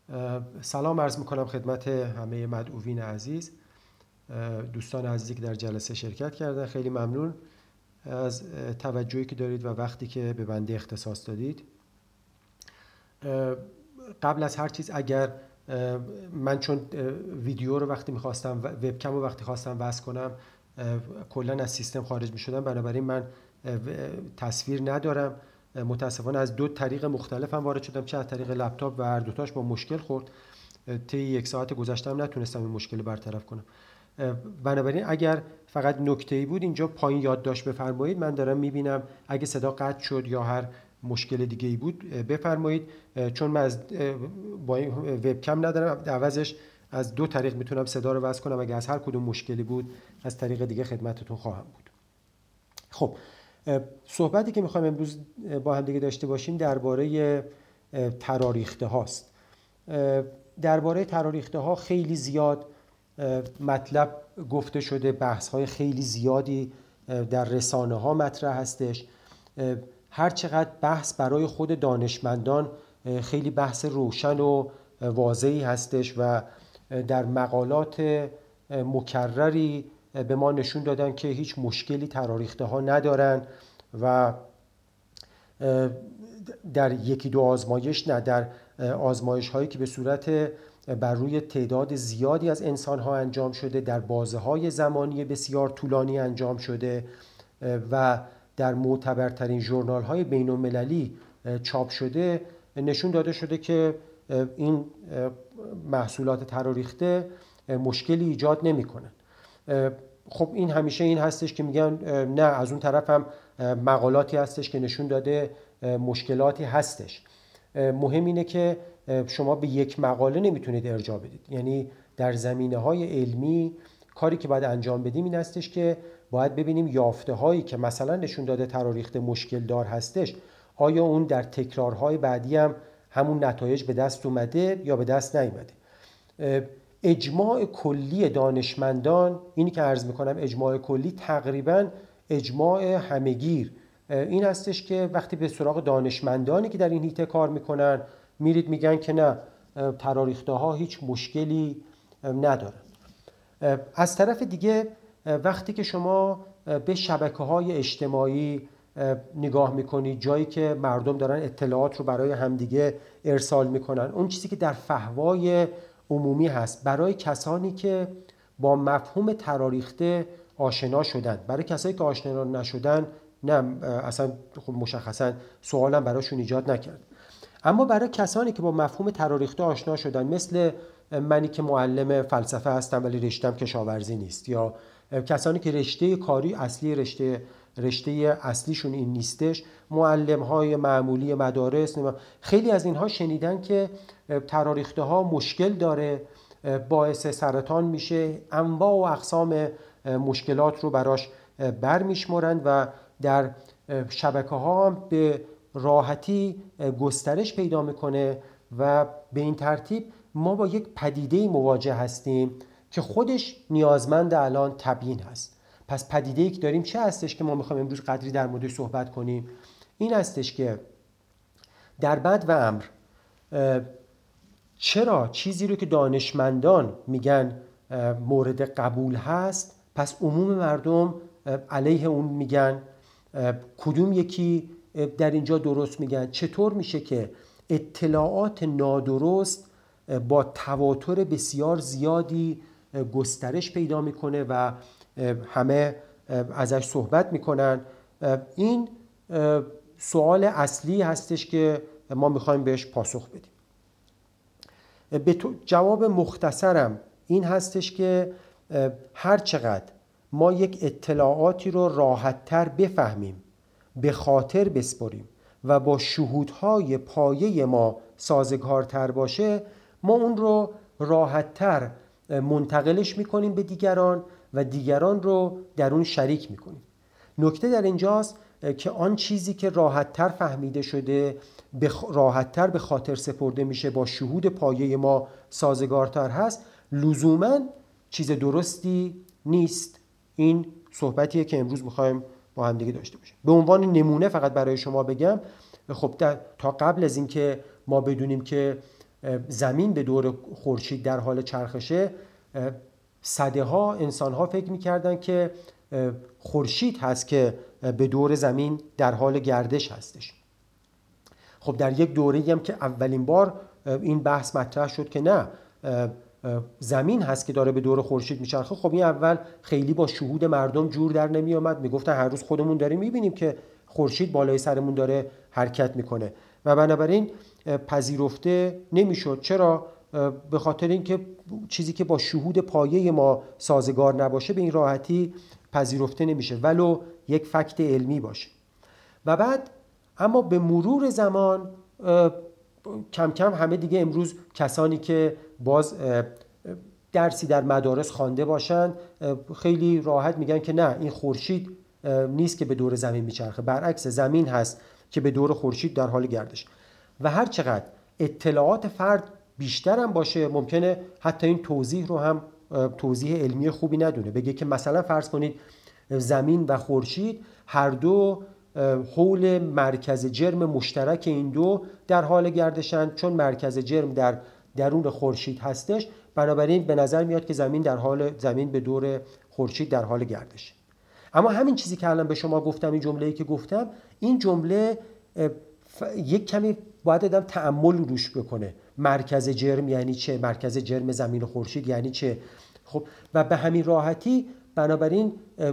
سلام عرض میکنم خدمت همه مدعوین عزیز، دوستان عزیزی که در جلسه شرکت کردن. خیلی ممنون از توجهی که دارید و وقتی که به بنده اختصاص دادید. قبل از هر چیز اگر من چون ویدیو رو وقتی میخواستم وبکم رو وقتی خواستم وصل کنم کلا از سیستم خارج میشدم، بنابراین من تصویر ندارم. متاسفانه از دو طریق مختلفم وارد شدم، چه از طریق لپتاپ و هر دوتاش با مشکل خورد. طی 1 ساعت گذشتم نتونستم این مشکل رو برطرف کنم. بنابراین اگر فقط نکته‌ای بود اینجا پایین یادداشت بفرمایید. من دارم میبینم اگه صدا قطع شد یا هر مشکل دیگه‌ای بود بفرمایید، چون من از با این وبکم ندارم، عوضش از دو طریق میتونم صدا رو وصل کنم. اگه از هر کدوم مشکلی بود از طریق دیگه خدمتتون خواهم بود. خب، صحبتی که میخوایم امروز با هم دیگه داشته باشیم درباره تراریخته هاست. درباره تراریخته ها خیلی زیاد مطلب گفته شده، بحث های خیلی زیادی در رسانه ها مطرح هستش. هر چقدر بحث برای خود دانشمندان خیلی بحث روشن و واضحی هستش و در مقالات مکرری به ما نشون دادن که هیچ مشکلی تراریخته ها ندارن و در یکی دو آزمایش نه، در آزمایش هایی که به صورت بر روی تعداد زیادی از انسان ها انجام شده، در بازه های زمانی بسیار طولانی انجام شده و در معتبرترین ژورنال های بین المللی چاپ شده، نشون داده شده که این محصولات تراریخته مشکلی ایجاد نمی کنن. خب این همیشه این هستش که میگن نه، از اون طرف هم مقالاتی هستش که نشون داده مشکلاتی هستش. مهم اینه که شما به یک مقاله نمیتونید ارجاع بدید. یعنی در زمینه‌های علمی کاری که باید انجام بدیم این هستش که باید ببینیم یافته هایی که مثلا نشون داده تراریخته مشکل دار هستش، آیا اون در تکرارهای بعدی هم همون نتایج به دست اومده یا به دست نیومده. اجماع کلی دانشمندان، اینی که عرض میکنم اجماع کلی تقریبا اجماع همگیر این هستش که وقتی به سراغ دانشمندانی که در این حیطه کار میکنن میرید میگن که نه، تراریخته ها هیچ مشکلی ندارن. از طرف دیگه وقتی که شما به شبکه‌های اجتماعی نگاه میکنید، جایی که مردم دارن اطلاعات رو برای همدیگه ارسال میکنن، اون چیزی که در فهوای عمومی هست برای کسانی که با مفهوم تراریخته آشنا شدن، برای کسایی که آشنا نشدن نه، اصلا خب مشخصا سوالم براشون ایجاد نکرد. اما برای کسانی که با مفهوم تراریخته آشنا شدن، مثل منی که معلم فلسفه هستم ولی رشته‌ام کشاورزی نیست، یا کسانی که رشته کاری اصلی رشته اصلیشون این نیستش، معلم‌های معمولی مدارس، خیلی از اینها شنیدن که تراریخته ها مشکل داره، باعث سرطان میشه، انواع و اقسام مشکلات رو براش برمیشمارن و در شبکه‌ها هم به راحتی گسترش پیدا میکنه و به این ترتیب ما با یک پدیده مواجه هستیم که خودش نیازمند الان تبیین هست. پس پدیده‌ای که داریم چه هستش که ما میخوایم امروز قدری در موردش صحبت کنیم؟ این هستش که در بد و امر چرا چیزی رو که دانشمندان میگن مورد قبول هست، پس عموم مردم علیه اون میگن؟ کدوم یکی در اینجا درست میگن؟ چطور میشه که اطلاعات نادرست با تواتر بسیار زیادی گسترش پیدا میکنه و همه ازش صحبت میکنن؟ این سوال اصلی هستش که ما میخوایم بهش پاسخ بدیم. جواب مختصرم این هستش که هر چقدر ما یک اطلاعاتی رو راحت‌تر بفهمیم، به خاطر بسپریم و با شهودهای پایه ما سازگارتر باشه، ما اون رو راحت‌تر منتقلش میکنیم به دیگران و دیگران رو در اون شریک میکنیم. نکته در اینجاست که آن چیزی که راحت‌تر فهمیده شده، راحت‌تر به خاطر سپرده میشه، با شهود پایه ما سازگارتر هست، لزوماً چیز درستی نیست. این صحبتیه که امروز میخوایم با هم دیگه داشته باشیم. به عنوان نمونه فقط برای شما بگم، خب تا قبل از این که ما بدونیم که زمین به دور خورشید در حال چرخشه، صدها انسان‌ها فکر می‌کردن که خورشید هست که به دور زمین در حال گردش هستش. خب در یک دوره‌ای هم که اولین بار این بحث مطرح شد که نه، زمین هست که داره به دور خورشید میچرخه، خب این اول خیلی با شهود مردم جور در نمی اومد. میگفتن هر روز خودمون داریم میبینیم که خورشید بالای سرمون داره حرکت میکنه و بنابراین پذیرفته نمیشد. چرا؟ به خاطر اینکه چیزی که با شهود پایه ما سازگار نباشه به این راحتی پذیرفته نمیشه، ولو یک فکت علمی باشه. و بعد اما به مرور زمان کم کم همه دیگه امروز کسانی که باز درسی در مدارس خوانده باشن خیلی راحت میگن که نه، این خورشید نیست که به دور زمین میچرخه، برعکس زمین هست که به دور خورشید در حال گردش. و هر چقدر اطلاعات فرد بیشتر هم باشه ممکنه حتی این توضیح رو هم توضیح علمی خوبی ندونه، بگه که مثلا فرض کنید زمین و خورشید هر دو حول مرکز جرم مشترک این دو در حال گردشن، چون مرکز جرم در درون خورشید هستش بنابراین به نظر میاد که زمین به دور خورشید در حال گردش. اما همین چیزی که الان به شما گفتم، این جمله‌ای که گفتم، این جمله یک کمی باید آدم تأمل روش بکنه. مرکز جرم یعنی چه؟ مرکز جرم زمین و خورشید یعنی چه؟ خب و به همین راحتی بنابراین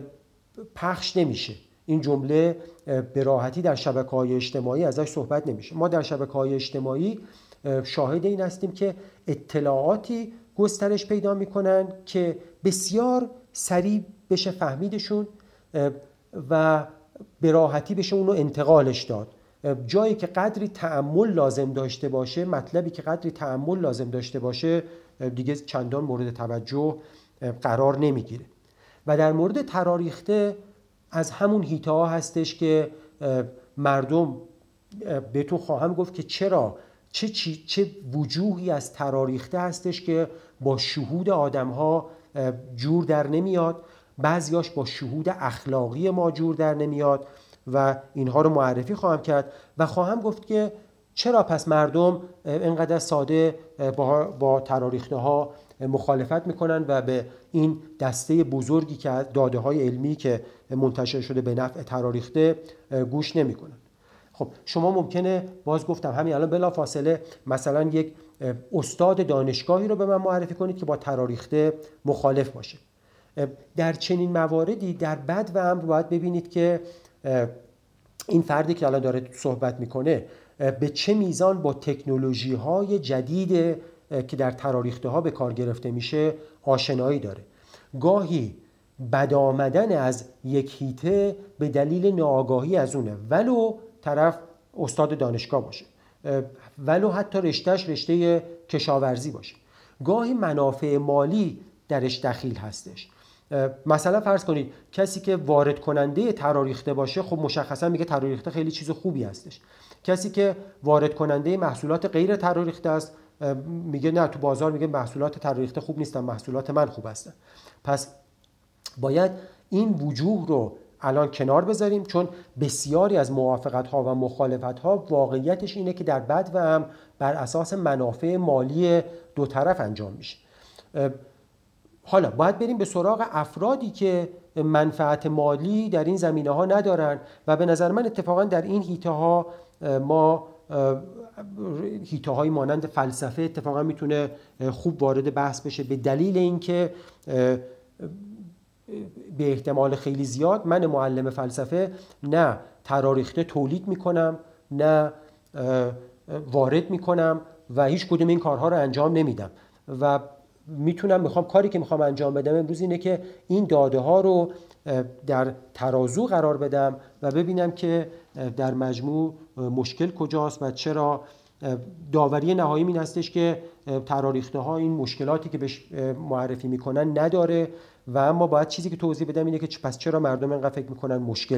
پخش نمیشه این جمله، به راحتی در شبکه‌های اجتماعی ازش صحبت نمیشه. ما در شبکه‌های اجتماعی شاهد این هستیم که اطلاعاتی گسترش پیدا میکنن که بسیار سریع بشه فهمیدشون و به راحتی بشه اونو انتقالش داد. جایی که قدری تأمل لازم داشته باشه، مطلبی که قدری تأمل لازم داشته باشه دیگه چندان مورد توجه قرار نمیگیره. و در مورد تراریخته از همون حیطه ها هستش که مردم بهتون خواهم گفت که چرا چه وجوهی از تراریخته هستش که با شهود آدم ها جور در نمیاد، بعضیاش با شهود اخلاقی ما جور در نمیاد و اینها رو معرفی خواهم کرد و خواهم گفت که چرا پس مردم اینقدر ساده با تراریخته ها مخالفت میکنن و به این دسته بزرگی که داده های علمی که منتشر شده به نفع تراریخته گوش نمیکنن. خب شما ممکنه باز گفتم همین الان بلا فاصله مثلا یک استاد دانشگاهی رو به من معرفی کنید که با تراریخته مخالف باشه. در چنین مواردی در بد و امر باید ببینید که این فردی که الان داره صحبت میکنه به چه میزان با تکنولوژی های جدید که در تراریخته ها به کار گرفته میشه آشنایی داره. گاهی بد آمدن از یک حیطه به دلیل ناآگاهی از اونه، ولو طرف استاد دانشگاه باشه، ولو حتی رشتهش رشته کشاورزی باشه. گاهی منافع مالی درش دخیل هستش. مثلا فرض کنید کسی که وارد کننده تراریخته باشه، خب مشخصا میگه تراریخته خیلی چیز خوبی هستش. کسی که وارد کننده محصولات غیر تراریخته است میگه نه، تو بازار میگه محصولات تراریخته خوب نیستن، محصولات من خوب هستن. پس باید این وجوه رو الان کنار بذاریم، چون بسیاری از موافقت ها و مخالفت ها واقعیتش اینه که در بد و هم بر اساس منافع مالی دو طرف انجام میشه. حالا باید بریم به سراغ افرادی که منفعت مالی در این زمینه ها ندارن و به نظر من اتفاقا در این حیطه ها ما حیطه های مانند فلسفه اتفاقا میتونه خوب وارد بحث بشه، به دلیل اینکه به احتمال خیلی زیاد من معلم فلسفه نه تراریخته تولید میکنم نه وارد میکنم و هیچ کدوم این کارها رو انجام نمیدم و کاری که میخوام انجام بدم امروز اینه که این داده ها رو در ترازو قرار بدم و ببینم که در مجموع مشکل کجاست و چرا. داوری نهایی این هستش که تراریخته ها این مشکلاتی که بهش معرفی میکنن نداره و اما باید چیزی که توضیح بدم اینه که پس چرا مردم اینقدر فکر میکنن مشکل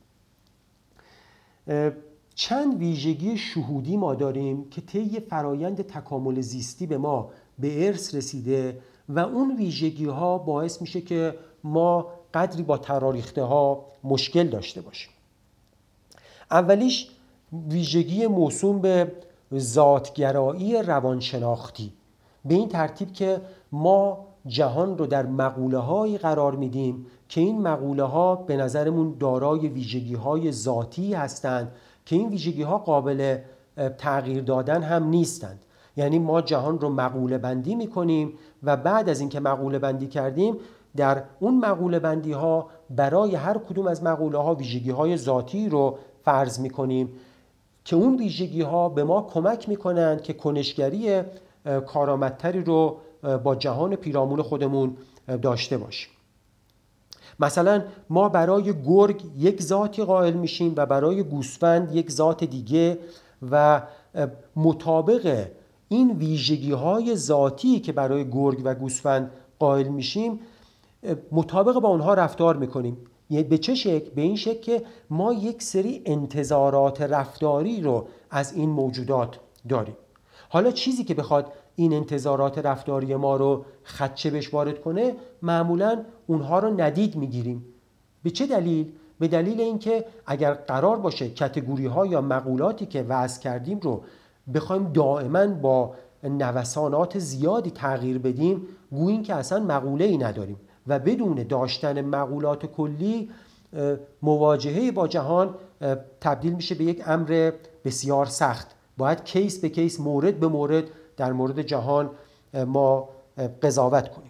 داره. چند ویژگی شهودی ما داریم که طی فرایند تکامل زیستی به ما به ارث رسیده و اون ویژگی ها باعث میشه که ما قدری با تراریخته ها مشکل داشته باشیم. اولیش ویژگی موسوم به ذاتگرایی روانشناختی، به این ترتیب که ما جهان رو در مقوله‌هایی قرار میدیم که این مقوله‌ها به نظرمون دارای ویژگی‌های ذاتی هستند که این ویژگی‌ها قابل تغییر دادن هم نیستند. یعنی ما جهان رو مقوله بندی می‌کنیم و بعد از اینکه مقوله بندی کردیم در اون مقوله بندی ها برای هر کدوم از مقوله ها ویژگی های ذاتی رو فرض می‌کنیم که اون ویژگی ها به ما کمک می‌کنند که کنشگری کارآمدتری رو با جهان پیرامون خودمون داشته باشیم. مثلا ما برای گرگ یک ذاتی قائل میشیم و برای گوسفند یک ذات دیگه و مطابق این ویژگی های ذاتی که برای گرگ و گوسفند قائل میشیم مطابق با اونها رفتار میکنیم. به چه شکل؟ به این شکل که ما یک سری انتظارات رفتاری رو از این موجودات داریم. حالا چیزی که بخواد این انتظارات رفتاری ما رو خدشه بهش وارد کنه معمولاً اونها رو ندید میگیریم. به چه دلیل؟ به دلیل اینکه اگر قرار باشه کاتگوری ها یا مقولاتی که وضع کردیم رو بخوایم دائما با نوسانات زیادی تغییر بدیم، گوییم که اصلا مقوله ای نداریم و بدون داشتن مقولات کلی مواجهه با جهان تبدیل میشه به یک امر بسیار سخت. باید کیس به کیس، مورد به مورد در مورد جهان ما قضاوت کنیم.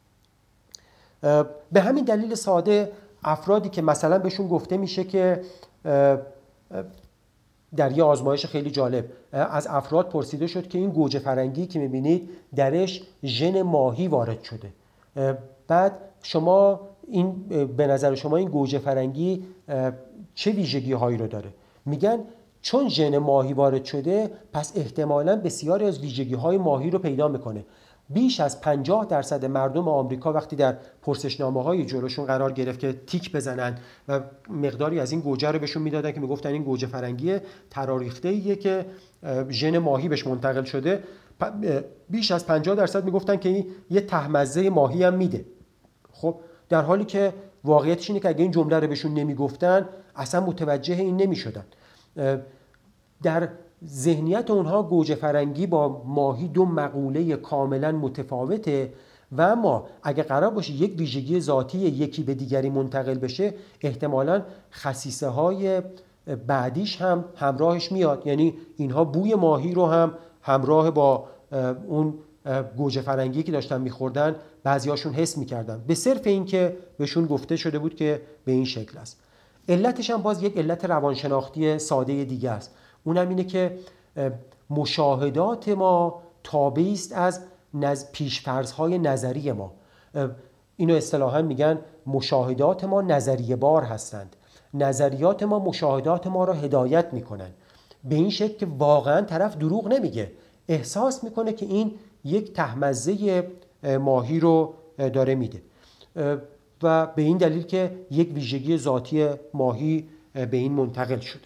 به همین دلیل ساده افرادی که مثلا بهشون گفته میشه که در یه آزمایش خیلی جالب از افراد پرسیده شد که این گوجه فرنگی که میبینید درش ژن ماهی وارد شده، بعد شما این به نظر شما این گوجه فرنگی چه ویژگی هایی رو داره؟ میگن چون ژن ماهی وارد شده پس احتمالاً بسیاری از ویژگی های ماهی رو پیدا میکنه. بیش از 50% مردم آمریکا وقتی در پرسشنامه‌های جلوشون قرار گرفت که تیک بزنن و مقداری از این گوجه رو بهشون میدادن که میگفتن این گوجه فرنگی تراریخته‌ایه که ژن ماهی بهش منتقل شده، بیش از 50% میگفتن که این یه تهمزه ماهی هم میده. خب در حالی که واقعیتش اینه که اگه این جمله رو بهشون نمیگفتن اصلا متوجه این نمیشدن. در ذهنیت اونها گوجه فرنگی با ماهی دو مقوله کاملا متفاوته و اما اگه قرار باشه یک ویژگی ذاتی یکی به دیگری منتقل بشه احتمالاً خصیصه های بعدیش هم همراهش میاد. یعنی اینها بوی ماهی رو هم همراه با اون گوجه فرنگی که داشتن میخوردن بعضیاشون حس میکردن به صرف این که بهشون گفته شده بود که به این شکل است. علتش هم باز یک علت روانشناختی ساده دیگه است. اونم اینه که مشاهدات ما تابعی است از پیش‌فرض‌های نظری ما. اینو اصطلاحاً میگن مشاهدات ما نظریه بار هستند. نظریات ما مشاهدات ما را هدایت میکنن به این شکل که واقعاً طرف دروغ نمیگه، احساس میکنه که این یک تهمزه ماهی رو داره میده و به این دلیل که یک ویژگی ذاتی ماهی به این منتقل شده.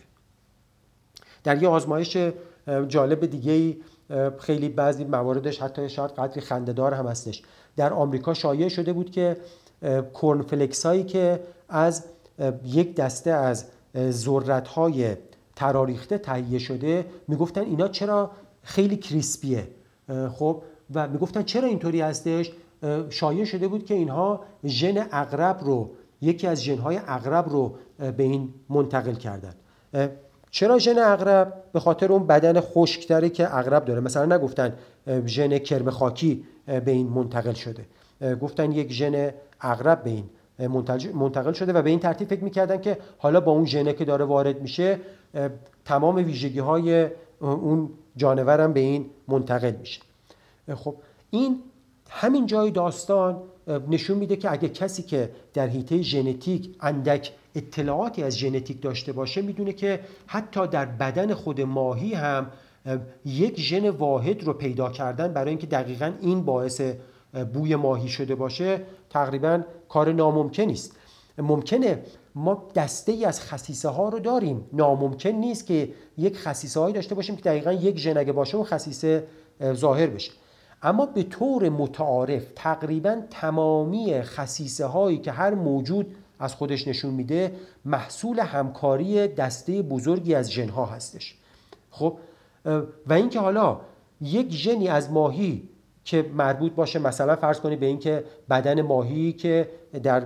در یه آزمایش جالب دیگه‌ای خیلی بعضی مواردش حتی شاید قدری خنده‌دار هم هستش، در آمریکا شایع شده بود که کورنفلکسایی که از یک دسته از ذرت‌های تراریخته تهیه شده میگفتن اینا چرا خیلی کریسپیه. خب و میگفتن چرا اینطوری هستش؟ شایع شده بود که اینها ژن عقرب رو، یکی از ژن‌های عقرب رو به این منتقل کردن. چرا ژن عقرب؟ به خاطر اون بدن خشک‌تری که عقرب داره. مثلا نگفتن ژن کرم خاکی به این منتقل شده، گفتن یک ژن عقرب به این منتقل شده و به این ترتیب فکر می‌کردن که حالا با اون ژن که داره وارد میشه تمام ویژگی‌های اون جانور هم به این منتقل میشه. خب این همین جای داستان نشون میده که اگه کسی که در حیطه ژنتیک اندک اطلاعاتی از ژنتیک داشته باشه میدونه که حتی در بدن خود ماهی هم یک ژن واحد رو پیدا کردن برای اینکه دقیقاً این باعث بوی ماهی شده باشه تقریباً کار ناممکنی است. ممکنه ما دسته‌ای از خصیصه ها رو داریم، ناممکن نیست که یک خصیصه هایی داشته باشیم که دقیقاً یک ژن اگه باشه اون خصیصه ظاهر بشه. اما به طور متعارف تقریباً تمامی خصیصه هایی که هر موجود از خودش نشون میده محصول همکاری دسته بزرگی از ژن ها هستش. خب و اینکه حالا یک ژنی از ماهی که مربوط باشه مثلا فرض کنید به اینکه بدن ماهی که در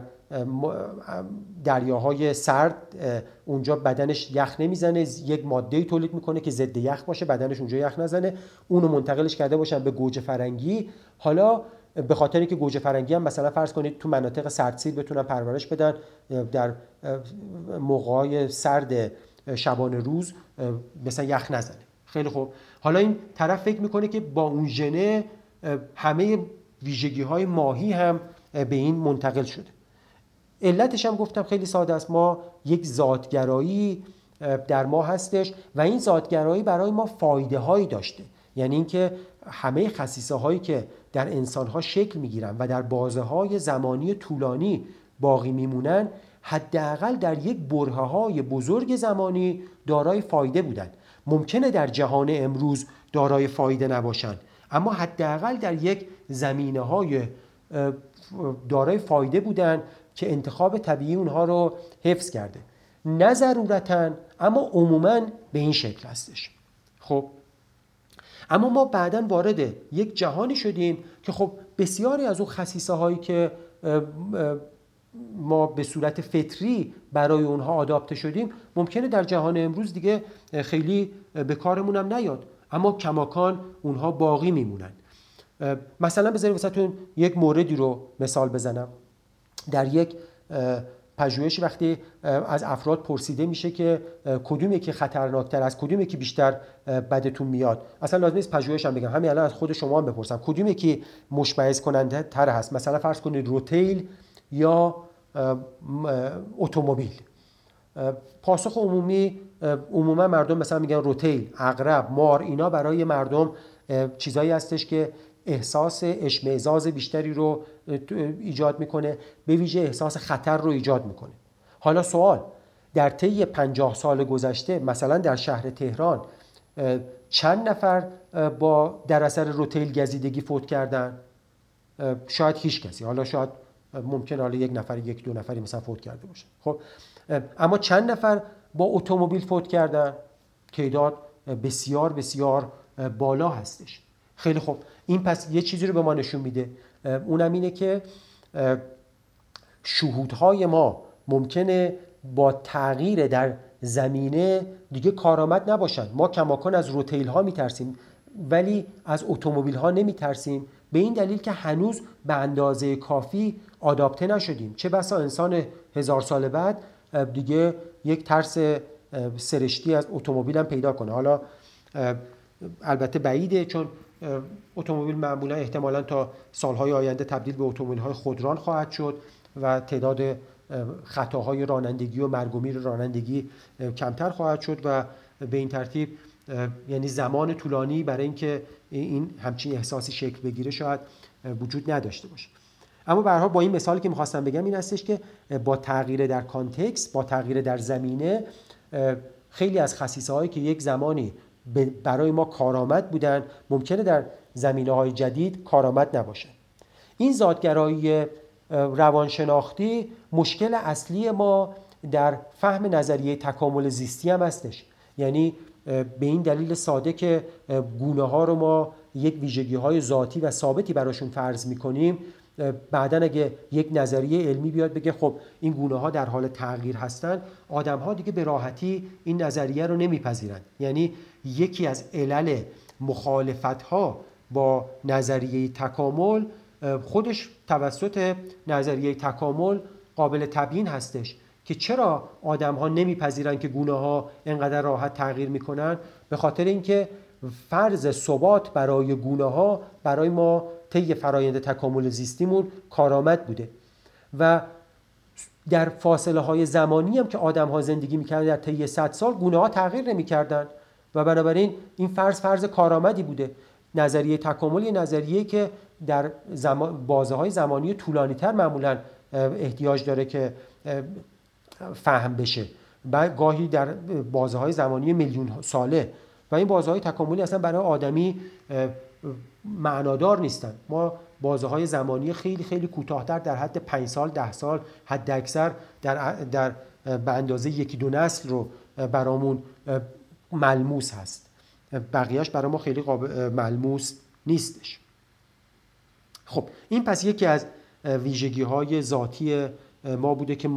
دریاهای سرد اونجا بدنش یخ نمیزنه، یک ماده‌ای تولید میکنه که ضد یخ باشه، بدنش اونجا یخ نزنه، اونو منتقلش کرده باشن به گوجه فرنگی. حالا به خاطر اینکه گوجه فرنگی هم مثلا فرض کنید تو مناطق سردسیر بتونن پرورش بدن، در موقع‌های سرد شبانه روز مثلا یخ نزنه. خیلی خوب، حالا این طرف فکر میکنه که با اون ژن همه ویژگی‌های ماهی هم به این منتقل شده. علتش هم گفتم خیلی ساده است، ما یک ذاتگرایی در ما هستش و این ذاتگرایی برای ما فایده هایی داشته. یعنی اینکه همه خصیصه هایی که در انسان ها شکل میگیرن و در بازه های زمانی طولانی باقی میمونن، حداقل در یک برهه های بزرگ زمانی دارای فایده بودن. ممکنه در جهان امروز دارای فایده نباشن، اما حداقل در یک زمینه های دارای فایده بودن که انتخاب طبیعی اونها رو حفظ کرده. نه ضرورتاً، اما عموماً به این شکل هستش. خب اما ما بعداً وارد یک جهانی شدیم که خب بسیاری از اون خصیصه هایی که ما به صورت فطری برای اونها آداپته شدیم ممکنه در جهان امروز دیگه خیلی به کارمون هم نیاد، اما کماکان اونها باقی میمونن. مثلا بذارید واسهتون یک موردی رو مثال بزنم. در یک پژوهش وقتی از افراد پرسیده میشه که کدوم یکی خطرناکتر است، کدوم یکی بیشتر بدتون میاد، اصلا لازم نیست پژوهش هم بگم، همین الان از خود شما هم بپرسم کدوم یکی مشمئز کننده تر هست، مثلا فرض کنید روتیل یا اتومبیل. پاسخ عموما مردم مثلا میگن روتیل، عقرب، مار، اینا برای مردم چیزایی هستش که احساس اشمئزاز بیشتری رو ایجاد میکنه، به ویژه احساس خطر رو ایجاد میکنه. حالا سوال، در طی 50 سال گذشته مثلا در شهر تهران چند نفر در اثر روتیل گزیدگی فوت کردن؟ شاید هیچ کسی، حالا شاید ممکن حالا یک نفر، یک دو نفری مثلا فوت کرده باشه. خب اما چند نفر با اتومبیل فوت کردن؟ تعداد بسیار بسیار بالا هستش. خیلی خوب، این پس یه چیزی رو به ما نشون میده، اونم اینه که شهودهای ما ممکنه با تغییر در زمینه دیگه کارآمد نباشن. ما کماکان از روتیل ها میترسیم ولی از اتومبیل ها نمیترسیم، به این دلیل که هنوز به اندازه کافی آداپته نشدیم. چه بسا انسان 1000 سال بعد دیگه یک ترس سرشتی از اتومبیل هم پیدا کنه. حالا البته بعیده، چون اتومبیل معمولا احتمالاً تا سالهای آینده تبدیل به اتومبیل‌های خودران خواهد شد و تعداد خطاهای رانندگی و مرگ و میر رانندگی کمتر خواهد شد و به این ترتیب یعنی زمان طولانی برای اینکه این همچین احساسی شکل بگیره شاید وجود نداشته باشه. اما به هر حال با این مثالی که می‌خواستم بگم این هستش که با تغییر در کانتکست، با تغییر در زمینه، خیلی از خصیصه‌هایی که یک زمانی برای ما کارآمد بودن ممکنه در زمینه‌های جدید کارآمد نباشه. این ذاتگرایی روانشناختی مشکل اصلی ما در فهم نظریه تکامل زیستی هم هستش. یعنی به این دلیل ساده که گونه‌ها رو ما یک ویژگی‌های ذاتی و ثابتی براشون فرض می‌کنیم، بعداً اگه یک نظریه علمی بیاد بگه خب این گونه‌ها در حال تغییر هستن، آدم‌ها دیگه به راحتی این نظریه رو نمیپذیرن. یعنی یکی از علل مخالفت‌ها با نظریه تکامل خودش توسط نظریه تکامل قابل تبیین هستش که چرا آدم‌ها نمیپذیرن که گونه‌ها اینقدر راحت تغییر میکنن. به خاطر اینکه فرض ثبات برای گونه‌ها برای ما طی فرایند تکامل زیستیمون کارآمد بوده و در فاصله‌های زمانی هم که آدم‌ها زندگی می‌کردن در طی 100 سال گونه‌ها تغییر نمی‌کردن و بنابراین این فرض کارآمدی بوده. نظریه تکامل یه نظریه که در بازه‌های زمانی طولانی‌تر معمولاً احتیاج داره که فهم بشه، گاهی در بازه‌های زمانی میلیون ساله، و این بازه‌های تکاملی اصلا برای آدمی معنادار نیستن. ما بازه‌های زمانی خیلی خیلی کوتاه‌تر در حد 5 سال 10 سال حد اکثر در به اندازه 1-2 نسل رو برامون ملموس هست. بقیهش برای ما خیلی ملموس نیستش. خب این پس یکی از ویژگی‌های ذاتی ما بوده که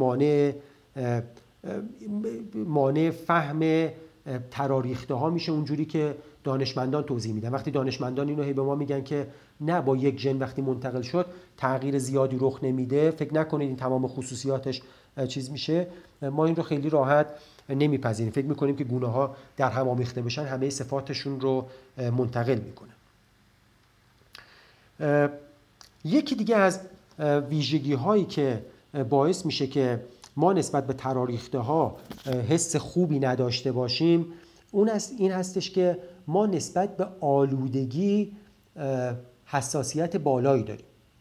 مانع فهم تراریخته ها میشه اونجوری که دانشمندان توضیح میدن. وقتی دانشمندان اینو به ما میگن که نه، با یک ژن وقتی منتقل شد تغییر زیادی رخ نمیده، فکر نکنید این تمام خصوصیاتش چیز میشه، ما این رو خیلی راحت نمیپذیریم. فکر میکنیم که گونه ها در هم آمیخته بشن همه صفاتشون رو منتقل میکنه. یکی دیگه از ویژگی هایی که باعث میشه که ما نسبت به تراریخته ها حس خوبی نداشته باشیم این هستش که ما نسبت به آلودگی حساسیت بالایی داریم.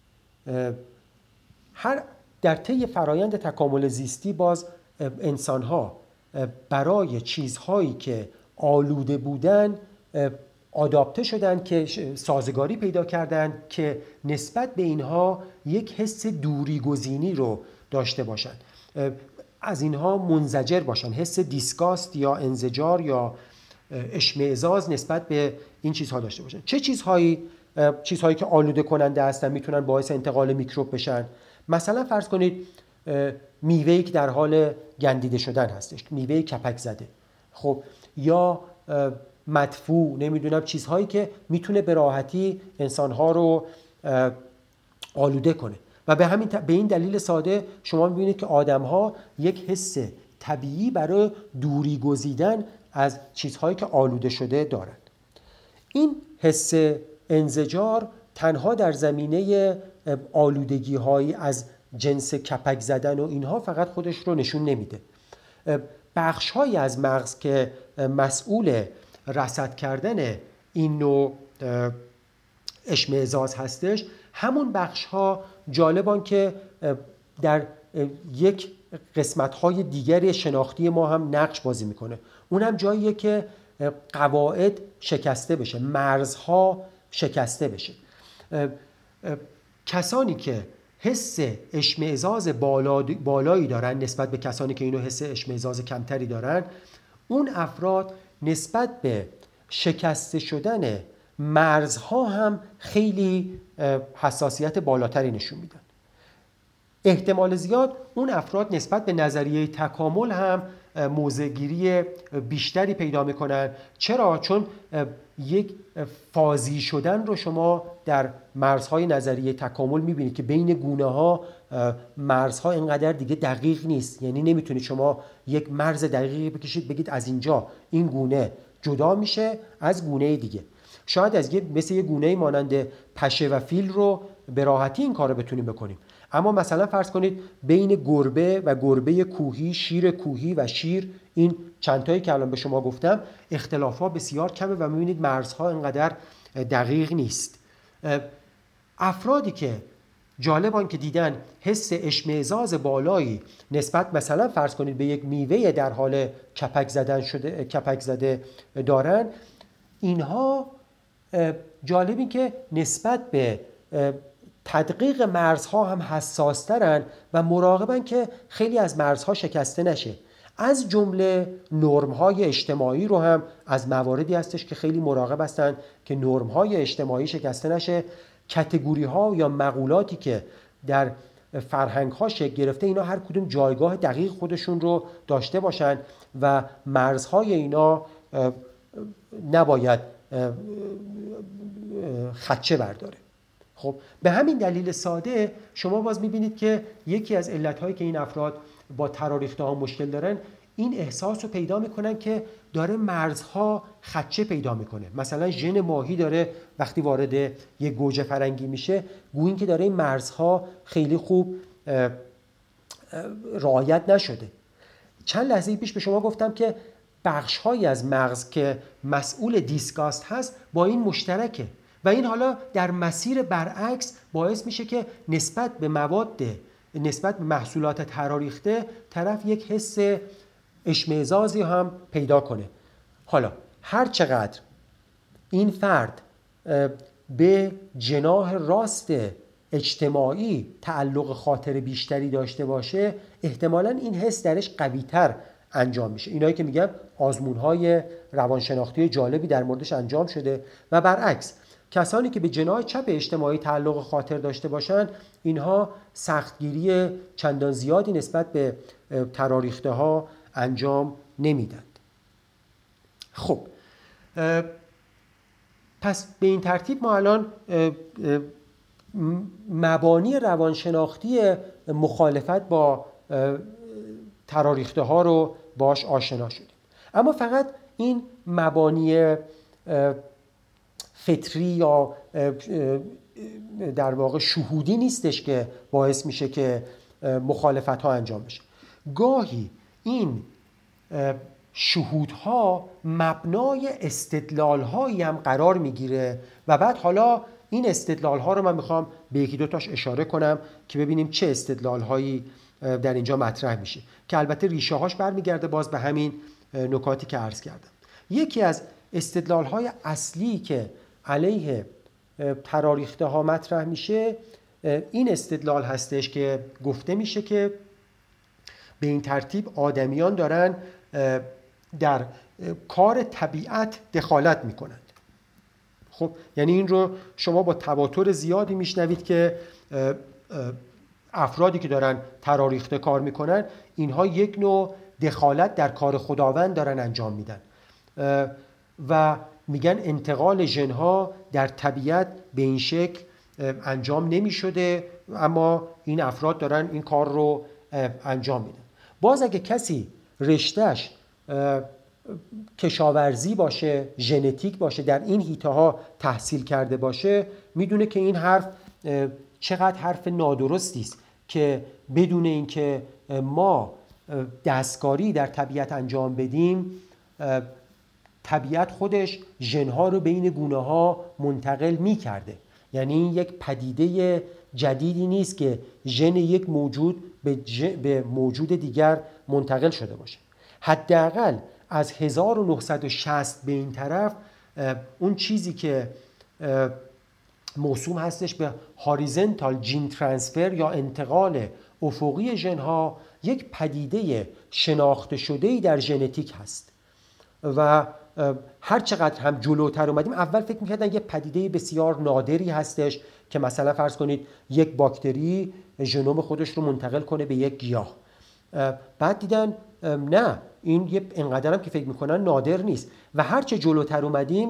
در طی فرایند تکامل زیستی باز انسان‌ها برای چیزهایی که آلوده بودن آداپته شدن، که سازگاری پیدا کردن که نسبت به اینها یک حس دوری گزینی رو داشته باشن، از اینها منزجر باشن، حس دیسکاست یا انزجار یا اشمئزاز نسبت به این چیزها داشته باشن. چه چیزهایی که آلوده کننده هستن میتونن باعث انتقال میکروب بشن؟ مثلا فرض کنید میوه‌ای که در حال گندیده شدن هستش، میوه کپک زده، خب، یا مدفوع، نمیدونم، چیزهایی که میتونه به راحتی انسانها رو آلوده کنه. و به این دلیل ساده شما میبینید که آدم‌ها یک حس طبیعی برای دوری گزیدن از چیزهایی که آلوده شده دارند. این حس انزجار تنها در زمینه آلودگی‌هایی از جنس کپک زدن و اینها فقط خودش رو نشون نمیده. بخش‌هایی از مغز که مسئول رصد کردن این نوع اشمئزاز هستش، همون بخش‌ها جالبان که در یک قسمت‌های دیگری شناختی ما هم نقش بازی میکنه. اونم جاییه که قواعد شکسته بشه، مرزها شکسته بشه. کسانی که حس اشمئزاز بالایی دارن نسبت به کسانی که اینو حس اشمئزاز کمتری دارن، اون افراد نسبت به شکسته شدن مرزها هم خیلی حساسیت بالاتری نشون میدن. احتمال زیاد اون افراد نسبت به نظریه تکامل هم موضع‌گیری بیشتری پیدا میکنن. چرا؟ چون یک فازی شدن رو شما در مرزهای نظریه تکامل میبینید که بین گونه ها مرزها اینقدر دیگه دقیق نیست. یعنی نمیتونید شما یک مرز دقیقی بکشید بگید از اینجا این گونه جدا میشه از گونه دیگه. شاید مثل یه گونه مانند پشه و فیل رو به راحتی این کار رو بتونیم بکنیم، اما مثلا فرض کنید بین گربه و گربه کوهی، شیر کوهی و شیر، این چندتایی که الان به شما گفتم، اختلافات بسیار کمه و می‌بینید مرزها اینقدر دقیق نیست. افرادی که جالبان که دیدن حس اشمئزاز بالایی نسبت مثلا فرض کنید به یک میوه در حال کپک زده دارن، اینها جالبی که نسبت به تدقیق مرزها هم حساسترن و مراقبن که خیلی از مرزها شکسته نشه. از جمله نرم‌های اجتماعی رو هم از مواردی هستش که خیلی مراقب هستن که نرم‌های اجتماعی شکسته نشه. کاتگوری‌ها یا مقولاتی که در فرهنگ‌ها شکل گرفته، اینا هر کدوم جایگاه دقیق خودشون رو داشته باشن و مرزهای اینا نباید خدشه برداره. خب به همین دلیل ساده شما باز میبینید که یکی از علتهایی که این افراد با تراریخته ها مشکل دارن، این احساس رو پیدا میکنن که داره مرزها خدشه پیدا میکنه. مثلا ژن ماهی داره وقتی وارد یک گوجه فرنگی میشه، گویی که داره این مرزها خیلی خوب رعایت نشده. چند لحظه پیش به شما گفتم که بخش‌هایی از مغز که مسئول دیسکاست هست با این مشترکه و این حالا در مسیر برعکس باعث میشه که نسبت به محصولات تراریخته طرف یک حس اشمئزازی هم پیدا کنه. حالا هر چقدر این فرد به جناح راست اجتماعی تعلق خاطر بیشتری داشته باشه، احتمالاً این حس درش قوی‌تر انجام میشه. اینایی که میگم آزمون‌های روانشناختی جالبی در موردش انجام شده. و برعکس کسانی که به جناح چپ اجتماعی تعلق خاطر داشته باشن، اینها سختگیری چندان زیادی نسبت به تراریخته ها انجام نمیدند. خب پس به این ترتیب ما الان مبانی روانشناختی مخالفت با تراریخته ها رو باش آشنا شدیم. اما فقط این مبانی فطری یا در واقع شهودی نیستش که باعث میشه که مخالفت ها انجام بشه. گاهی این شهودها مبنای استدلال هایی هم قرار میگیره و بعد حالا این استدلال ها رو من میخوام به یکی دو تاش اشاره کنم که ببینیم چه استدلال هایی در اینجا مطرح میشه، که البته ریشه هاش برمیگرده باز به همین نکاتی که عرض کردم. یکی از استدلال های اصلی که علیه تراریخته ها مطرح میشه این استدلال هستش که گفته میشه که به این ترتیب آدمیان دارن در کار طبیعت دخالت میکنند. خب یعنی این رو شما با تواتر زیادی میشنوید که افرادی که دارن تراریخته کار میکنن اینها یک نوع دخالت در کار خداوند دارن انجام میدن و میگن انتقال ژن‌ها در طبیعت به این شکل انجام نمیشده، اما این افراد دارن این کار رو انجام میدن. باز اگه کسی رشتهش کشاورزی باشه، ژنتیک باشه، در این حیطه ها تحصیل کرده باشه، میدونه که این حرف چقدر حرف نادرستی است که بدون اینکه ما دستکاری در طبیعت انجام بدیم طبیعت خودش ژن‌ها رو بین گونه‌ها منتقل می‌کرده. یعنی این یک پدیده جدیدی نیست که ژن یک موجود به موجود دیگر منتقل شده باشه. حداقل از 1960 به این طرف اون چیزی که موسوم هستش به هاریزنتال جین ترانسفر یا انتقال افقی ژن‌ها یک پدیده شناخته شده‌ای در ژنتیک هست و هر چقدر هم جلوتر اومدیم اول فکر می‌کردن یه پدیده بسیار نادری هستش که مثلا فرض کنید یک باکتری ژنوم خودش رو منتقل کنه به یک گیاه. بعد دیدن نه، این یه انقدرم که فکر میکنن نادر نیست و هرچه جلوتر اومدیم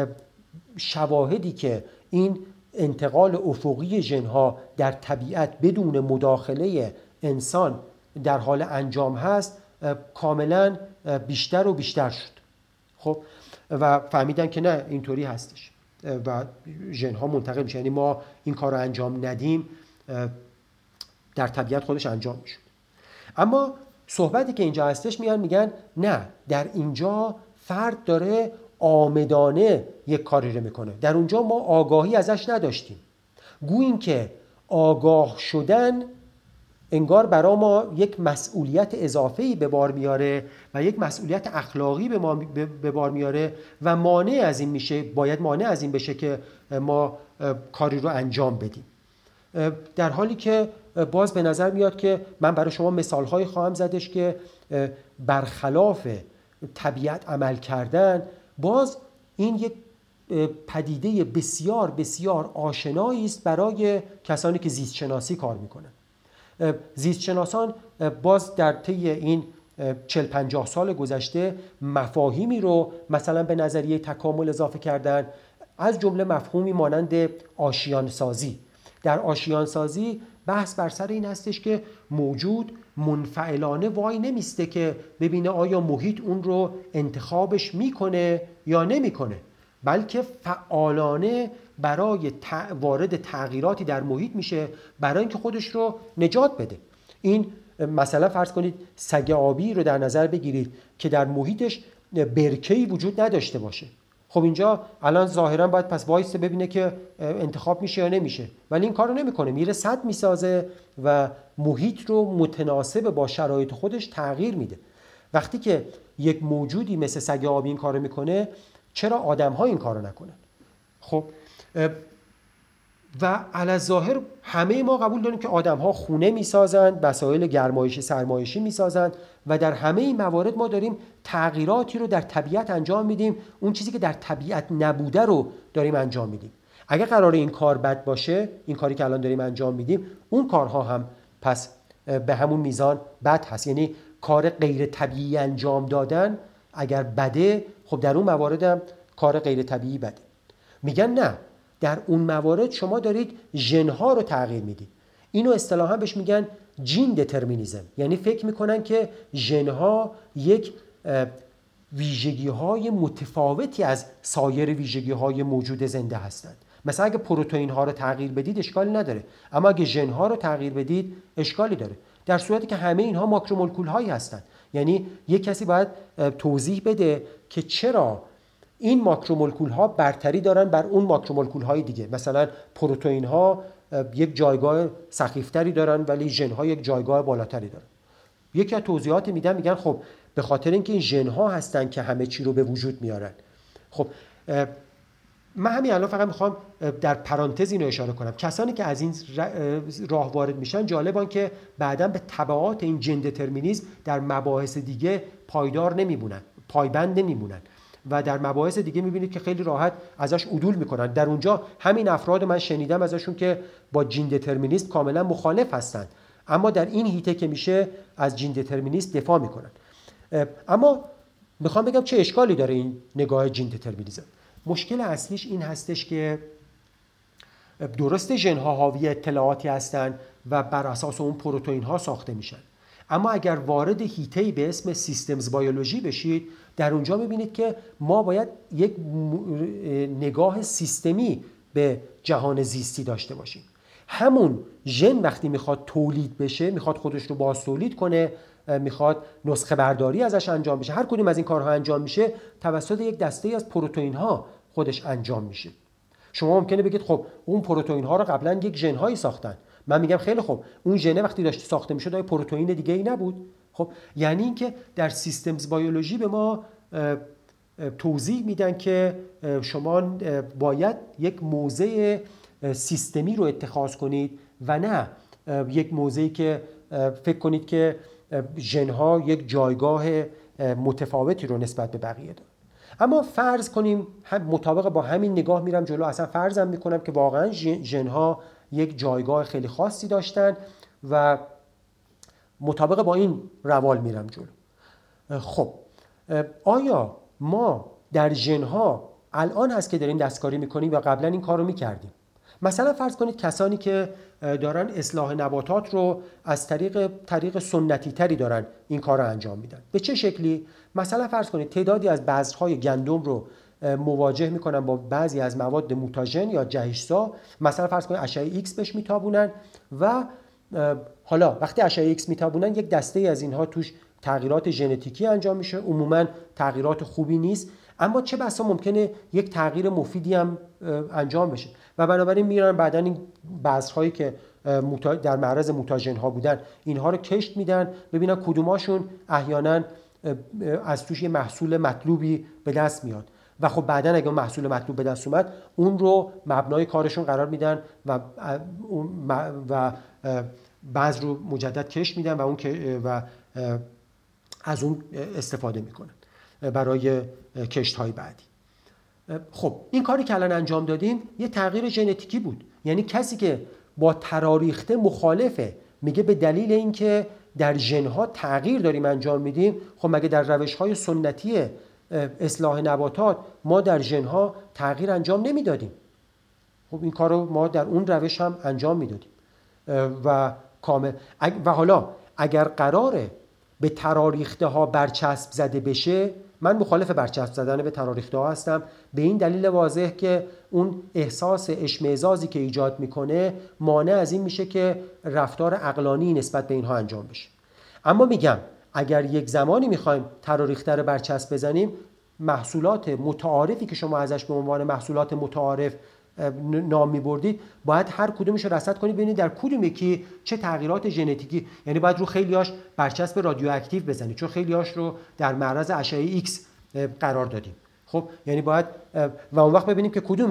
شواهدی که این انتقال افقی ژن‌ها در طبیعت بدون مداخله انسان در حال انجام هست کاملا بیشتر و بیشتر شد. خب و فهمیدن که نه، اینطوری هستش و ژن‌ها منتقل میشه، یعنی ما این کار رو انجام ندیم در طبیعت خودش انجام میشه. اما صحبتی که اینجا هستش میگن نه، در اینجا فرد داره عامدانه یک کاری رو میکنه، در اونجا ما آگاهی ازش نداشتیم. گوییم که آگاه شدن انگار برای ما یک مسئولیت اضافه‌ای به بار میاره و یک مسئولیت اخلاقی به بار میاره و مانع از این میشه، باید مانع از این بشه که ما کاری رو انجام بدیم. در حالی که باز به نظر میاد که من برای شما مثال‌های خواهم زدش که برخلاف طبیعت عمل کردن، باز این یک پدیده بسیار بسیار آشنایی است برای کسانی که زیست شناسی کار میکنن. زیست شناسان باز در طی این 40-50 سال گذشته مفاهیمی رو مثلا به نظریه تکامل اضافه کردن، از جمله مفهومی مانند آشیانسازی. در آشیانسازی بحث بر سر این هستش که موجود منفعلانه وای نمیسته که ببینه آیا محیط اون رو انتخابش میکنه یا نمیکنه، بلکه فعالانه برای وارد تغییراتی در محیط میشه برای اینکه خودش رو نجات بده. این مثلا فرض کنید سگ آبی رو در نظر بگیرید که در محیطش برکه‌ای وجود نداشته باشه. خب اینجا الان ظاهرا باید پس وایسته ببینه که انتخاب میشه یا نمیشه، ولی این کارو نمیکنه، میره سد میسازه و محیط رو متناسب با شرایط خودش تغییر میده. وقتی که یک موجودی مثل سگ آبی این کارو میکنه، چرا آدم‌ها این کارو نکنن؟ خب و علی‌الظاهر همه ما قبول داریم که آدم‌ها خونه می‌سازند، وسایل گرمایشی سرمایشی می‌سازند و در همه این موارد ما داریم تغییراتی رو در طبیعت انجام میدیم. اون چیزی که در طبیعت نبوده رو داریم انجام میدیم. اگر قراره این کار بد باشه، این کاری که الان داریم انجام میدیم، اون کارها هم پس به همون میزان بد هست. یعنی کار غیر طبیعی انجام دادن اگر بده، خب در اون موارد هم کار غیر طبیعی بده. میگن نه، در اون موارد شما دارید ژن‌ها رو تغییر میدید. اینو اصطلاحاً بهش میگن جین دترمینیسم. یعنی فکر میکنن که ژن‌ها یک ویژگی‌های متفاوتی از سایر ویژگی‌های موجود زنده هستند. مثلا اگه پروتئین‌ها رو تغییر بدید اشکالی نداره، اما اگه ژن‌ها رو تغییر بدید اشکالی داره، در صورتی که همه اینها ماکرومولکول‌هایی هستند. یعنی یک کسی باید توضیح بده که چرا این ماکرومولکول‌ها برتری دارن بر اون ماکرومولکول‌های دیگه. مثلا پروتئین‌ها یک جایگاه سخیفتری دارن ولی ژن‌ها یک جایگاه بالاتری دارن. یکی از توضیحات میگن خب به خاطر اینکه این ژن‌ها هستن که همه چی رو به وجود میارن. خب من همین الان فقط میخوام در پرانتز اینو اشاره کنم. کسانی که از این راه وارد میشن جالبان که بعداً به تبعات این جن دترمینیسم در مباحث دیگه پایدار نمیمونن، پایبند نمیمونن و در مباحث دیگه میبینید که خیلی راحت ازش عدول میکنن. در اونجا همین افراد من شنیدم ازشون که با جین دترمینیسم کاملا مخالف هستن، اما در این هیته که میشه از جین دترمینیسم دفاع میکنن. اما میخوام بگم چه اشکالی داره این نگاه جین دترمینیسم. مشکل اصلیش این هستش که درسته ژن‌ها حاوی اطلاعاتی هستن و بر اساس اون پروتئین‌ها ساخته میشن، اما اگر وارد هیته‌ای به اسم سیستمز بیولوژی بشید، در اونجا میبینید که ما باید یک نگاه سیستمی به جهان زیستی داشته باشیم. همون ژن وقتی میخواد تولید بشه، میخواد خودش رو باز تولید کنه، میخواد نسخه برداری ازش انجام بشه، هر کدوم از این کارها انجام میشه توسط یک دسته از پروتئین‌ها خودش انجام میشه. شما ممکنه بگید خب اون پروتئین‌ها رو قبلا یک ژن‌هایی ساختن. من میگم خیلی خب اون ژن وقتی داشت ساخته میشد آیا پروتئین دیگه ای نبود؟ خب یعنی اینکه در سیستمز بیولوژی به ما توضیح میدن که شما باید یک موضع سیستمی رو اتخاذ کنید و نه یک موضعی که فکر کنید که ژن‌ها یک جایگاه متفاوتی رو نسبت به بقیه دارن. اما فرض کنیم مطابق با همین نگاه میرم جلو، اصلا فرضم میکنم که واقعا ژن‌ها یک جایگاه خیلی خاصی داشتن و مطابق با این روال میرم جلو. خب آیا ما در ژن‌ها الان هست که داریم دستکاری میکنیم یا قبلا این کار رو میکردیم؟ مثلا فرض کنید کسانی که دارن اصلاح نباتات رو از طریق سنتی تری دارن این کار رو انجام میدن. به چه شکلی؟ مثلا فرض کنید تعدادی از بذرهای گندم رو مواجه میکنن با بعضی از مواد موتاژن یا جهش‌زا. مثلا فرض کنید اشعه ایکس بهش میتابونن و حالا وقتی اشعه ایکس میتابونن یک دسته از اینها توش تغییرات ژنتیکی انجام میشه، عموما تغییرات خوبی نیست، اما چه بسا ممکنه یک تغییر مفیدی هم انجام بشه و بنابراین میرن بعدن این بذرهایی که در معرض موتاژن ها بودن اینها رو کشت میدن ببینن کدوماشون احیانا از توش یه محصول مطلوبی به دست میاد و خب بعدن اگه محصول مطلوب به دست اومد اون رو مبنای کارشون قرار میدن و بذر رو مجدد کشت میدن و از اون استفاده میکنن برای کشت‌های بعدی. خب این کاری که الان انجام دادیم یه تغییر ژنتیکی بود. یعنی کسی که با تراریخته مخالفه، میگه به دلیل اینکه در ژن‌ها تغییر داریم انجام میدیم، خب مگه در روش‌های سنتی اصلاح نباتات ما در ژن‌ها تغییر انجام نمیدادیم؟ خب این کارو ما در اون روش هم انجام میدادیم و حالا اگر قراره به تراریخته ها برچسب زده بشه، من مخالف برچسب زدن به تراریخته ها هستم، به این دلیل واضح که اون احساس اشمئزازی که ایجاد میکنه مانع از این میشه که رفتار عقلانی نسبت به اینها انجام بشه. اما میگم اگر یک زمانی میخوایم تراریخته رو برچسب بزنیم، محصولات متعارفی که شما ازش به عنوان محصولات متعارف نام میبردید باید هر کدومش رو رصد کنید ببینید در کدوم یکی چه تغییرات ژنتیکی، یعنی باید رو خیلیاش برچسب رادیواکتیو بزنید چون خیلیاش رو در معرض اشعه ایکس قرار دادیم. خب یعنی باید و اون وقت ببینیم که کدومش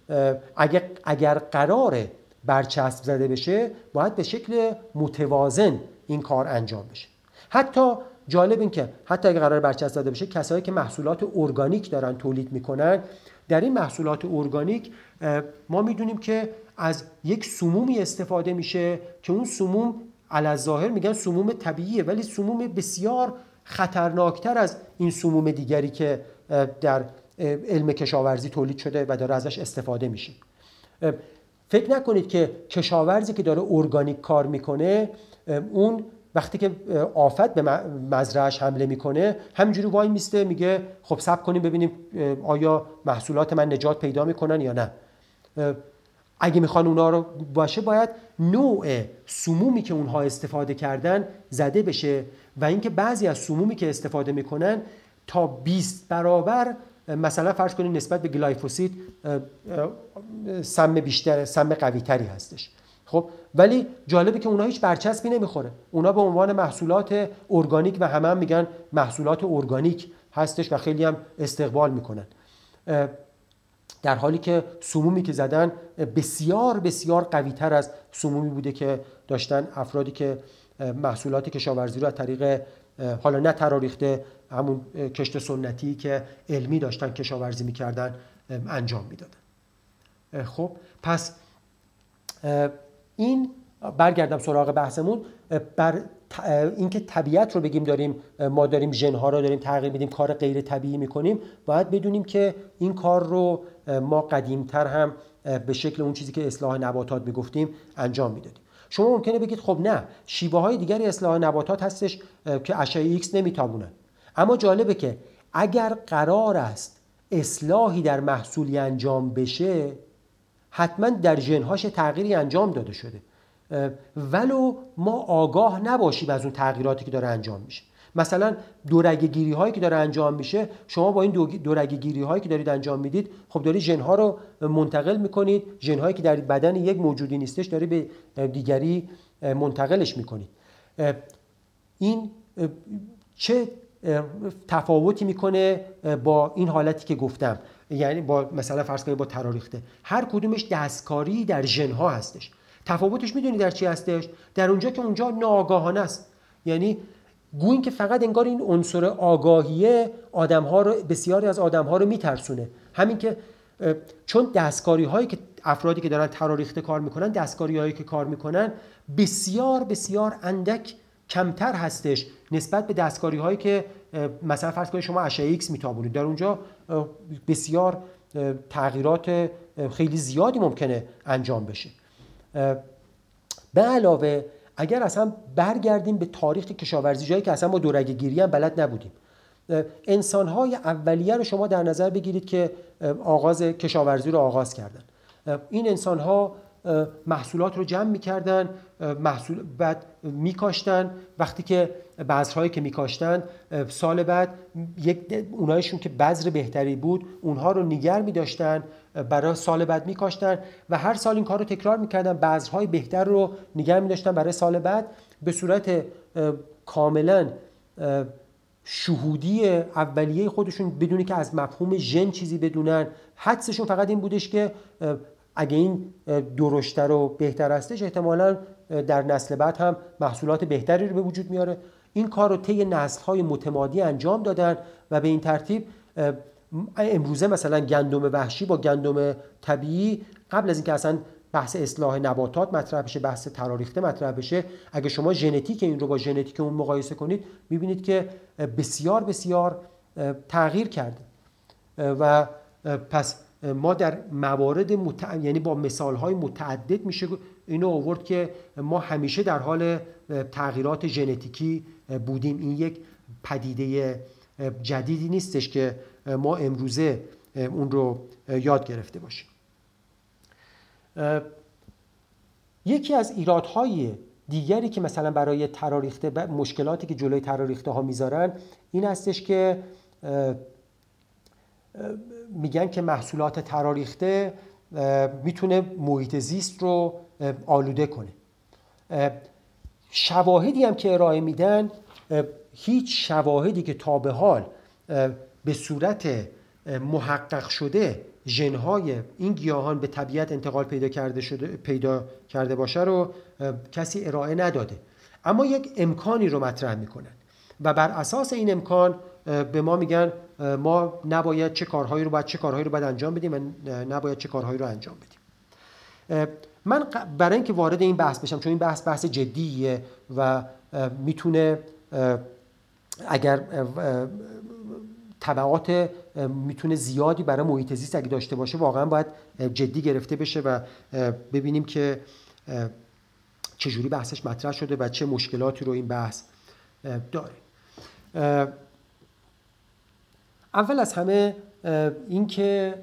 اگر قراره برچسب زده بشه باید به شکل متوازن این کار انجام بشه. حتی جالب این که حتی اگر قرار برچسب زده بشه، کسایی که محصولات ارگانیک دارن تولید میکنن، در این محصولات ارگانیک ما میدونیم که از یک سمومی استفاده میشه که اون سموم علی‌الظاهر میگن سموم طبیعیه، ولی سموم بسیار خطرناکتر از این سموم دیگری که در علم کشاورزی تولید شده و داره ازش استفاده میشه. فکر نکنید که کشاورزی که داره ارگانیک کار میکنه، اون وقتی که آفت به مزرعه‌اش حمله میکنه همینجوری وای میسته میگه خب صبر کنیم ببینیم آیا محصولات من نجات پیدا میکنن یا نه. اگه میخوان اونا رو باشه، باید نوع سمومی که اونها استفاده کردن زده بشه و اینکه بعضی از سمومی که استفاده میکنن تا 20 برابر مثلا فرض کنید نسبت به گلایفوسید سم بیشتر، سم قوی تری هستش. خب ولی جالبه که اونها هیچ برچسبی نمیخوره، اونها به عنوان محصولات ارگانیک و همه هم میگن محصولات ارگانیک هستش و خیلی هم استقبال میکنن، در حالی که سمومی که زدن بسیار بسیار قوی تر از سمومی بوده که داشتن افرادی که محصولات کشاورزی رو از طریق حالا نه تراریخته، همون کشت سنتی که علمی داشتن کشاورزی میکردن انجام میدادن. خب پس این برگردم سراغ بحثمون، بر اینکه طبیعت رو بگیم ما داریم ژن‌ها رو داریم تغییر میدیم، کار غیر طبیعی میکنیم، باید بدونیم که این کار رو ما قدیمتر هم به شکل اون چیزی که اصلاح نباتات میگفتیم انجام میدادیم. شما ممکنه بگید خب نه، شیوه های دیگری اصلاح نباتات هستش که اشعه ایکس نمیتابونن، اما جالبه که اگر قرار است اصلاحی در محصولی انجام بشه، حتما در ژن‌هاش تغییری انجام داده شده، ولو ما آگاه نباشیم از اون تغییراتی که داره انجام میشه. مثلا دورگه‌گیری هایی که داره انجام میشه، شما با این دورگه‌گیری هایی که دارید انجام میدید، خب دارید ژن‌ها رو منتقل میکنید، ژن‌هایی که در بدن یک موجودی نیستش دارید به دیگری منتقلش میکنید. این چه تفاوتی میکنه با این حالتی که گفتم، یعنی با مثلا فرض کنید با تراریخته، هر کدومش دستکاری در ژن‌ها هستش. تفاوتش میدونی در چی هستش؟ در اونجا که اونجا ناآگاهانه است، یعنی گویی که فقط انگار این عنصر آگاهیه آدم‌ها رو، بسیاری از آدم‌ها رو میترسونه. همین که چون دستکاری هایی که افرادی که دارن تراریخته کار میکنن، دستکاری هایی که کار میکنن بسیار بسیار اندک کمتر هستش نسبت به دستکاری هایی که مثلا فرض کنید شما اشعه ایکس میتابونید، در اونجا بسیار تغییرات خیلی زیادی ممکنه انجام بشه. به علاوه اگر اصلا برگردیم به تاریخ کشاورزی، جایی که اصلا ما دورگه‌گیری هم بلد نبودیم، انسان‌های اولیه رو شما در نظر بگیرید که آغاز کشاورزی رو آغاز کردن. این انسان‌ها محصولات رو جمع می‌کردن، بعد می‌کاشتن، وقتی که بذرهایی که می‌کاشتن سال بعد اونایشون که بذر بهتری بود اونها رو نگه می‌داشتن، برای سال بعد می‌کاشتن و هر سال این کار رو تکرار می‌کردن، بذرهای بهتر رو نگه می‌داشتن برای سال بعد، به صورت کاملاً شهودی اولیه خودشون بدونی که از مفهوم ژن چیزی بدونن. حدسشون فقط این بودش که اگه این درشتر و بهتر هستش احتمالاً در نسل بعد هم محصولات بهتری رو به وجود میاره. این کار رو طی نسل‌های متمادی انجام دادن و به این ترتیب امروزه مثلا گندم وحشی با گندم طبیعی، قبل از اینکه اصلا بحث اصلاح نباتات مطرح بشه، بحث تراریخته مطرح بشه، اگه شما ژنتیک این رو با ژنتیک اون مقایسه کنید میبینید که بسیار بسیار تغییر کرده. و پس ما در موارد یعنی با مثال‌های متعدد میشه اینو آورد که ما همیشه در حال تغییرات ژنتیکی بودیم. این یک پدیده جدیدی نیستش که ما امروزه اون رو یاد گرفته باشیم. یکی از ایرادهای دیگری که مثلا برای تراریخته، مشکلاتی که جلوی تراریخته ها میذارن این هستش که میگن که محصولات تراریخته میتونه محیط زیست رو آلوده کنه. شواهدی هم که ارائه میدن، هیچ شواهدی که تا به حال به صورت محقق شده ژن‌های این گیاهان به طبیعت انتقال پیدا کرده باشه رو کسی ارائه نداده، اما یک امکانی رو مطرح میکنن و بر اساس این امکان به ما میگن ما نباید چه کارهایی رو باید انجام بدیم و نباید چه کارهایی رو انجام بدیم. من برای اینکه وارد این بحث بشم، چون این بحث جدیه و میتونه اگر تبعات میتونه زیادی برای محیط زیست اگه داشته باشه، واقعا باید جدی گرفته بشه و ببینیم که چجوری بحثش مطرح شده و چه مشکلاتی رو این بحث داره. اول از همه این که